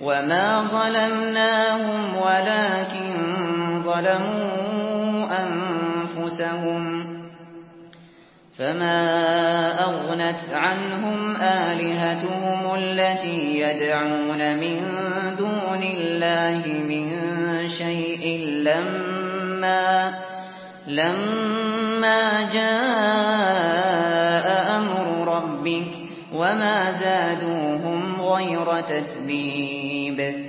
وما ظلمناهم ولكن ظلموا أنفسهم فما أغنت عنهم آلهتهم التي يدعون من دون الله من شيء لما جاء أمر ربك وما زادوهم غير تتبيب